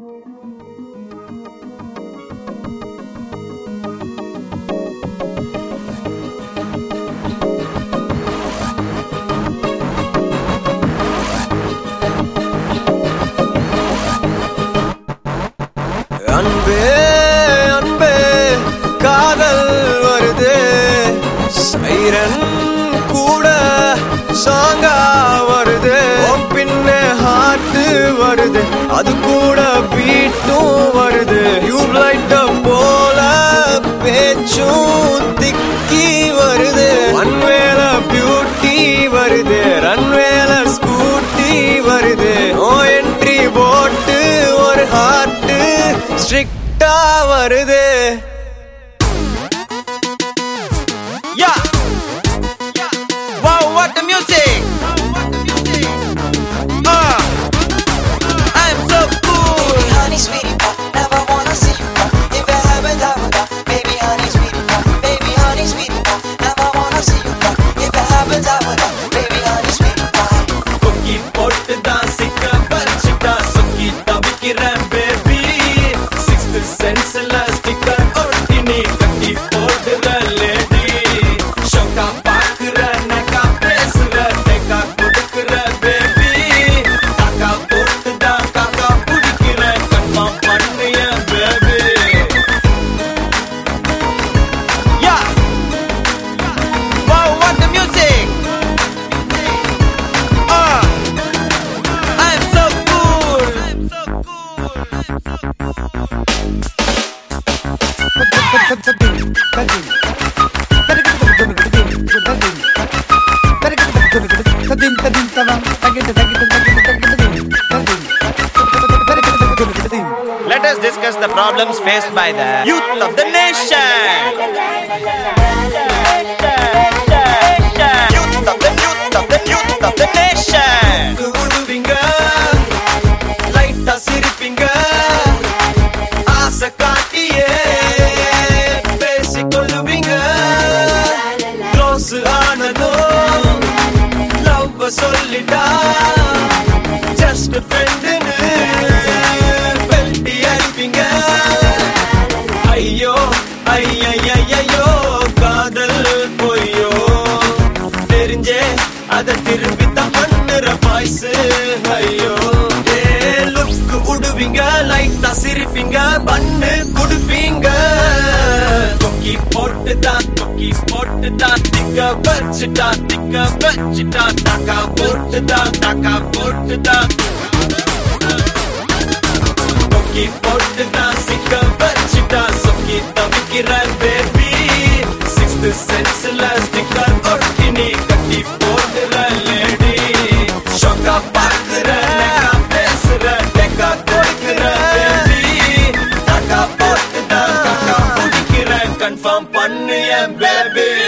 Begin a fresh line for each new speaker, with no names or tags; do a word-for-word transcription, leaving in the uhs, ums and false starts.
அன்பே அன்பே காதல் வருது சைரன் கூட சாங்கா வருது பின்ன ஹார்ட் வருது அது கூட பீட்டும் வருது டியூப்லைட் போல பேச்சும் திக்கி வருது ஒன்வேல பியூட்டி வருது ரன்வேல ஸ்கூட்டி வருது ஓ என்ட்ரி போட்டு ஒரு ஹார்ட் ஸ்ட்ரிக்ட்டா வருது. Yeah. Wow, what the music. Ah, I'm so cool.
Baby honey sweetie pie, never wanna see you cry. If you haven't ever got, baby honey sweetie pie, baby honey sweetie pie, never wanna see you cry. If you haven't ever got, baby honey sweetie pie.
Cookie pot da sikka parchita sukki tavikira baby. Sense sticker ortini katti podra lady shoka pakra naka pesra teka kudukra baby kaka potda kaka pudikira confirm panniya baby. Yeah, wow, what the music. Ah, I'm so cool. I'm so cool.
Let us discuss the problems faced by the youth of the nation. Youth of the youth of the youth of the nation.
Kuduvinga light asiripinga asa kaatiye pesikolluvinga close aanado love sollita just a friend nu pelti aripinga ayyo ayyayayyo kaadal poyyo therinje ada tirupitha pannura voice ayyo eh look uduvinga light asiripinga bannu kudupinga kokki potte da kokki potte da tikka vachita tikka vachita taka potte da taka potte da kokki potte da sikka vachita sokki tavikira baby sixth sense la sticker ortini katti podra lady shoka pakra naka pesra teka kudukra baby taka potte da taka pudikira confirm panniya baby.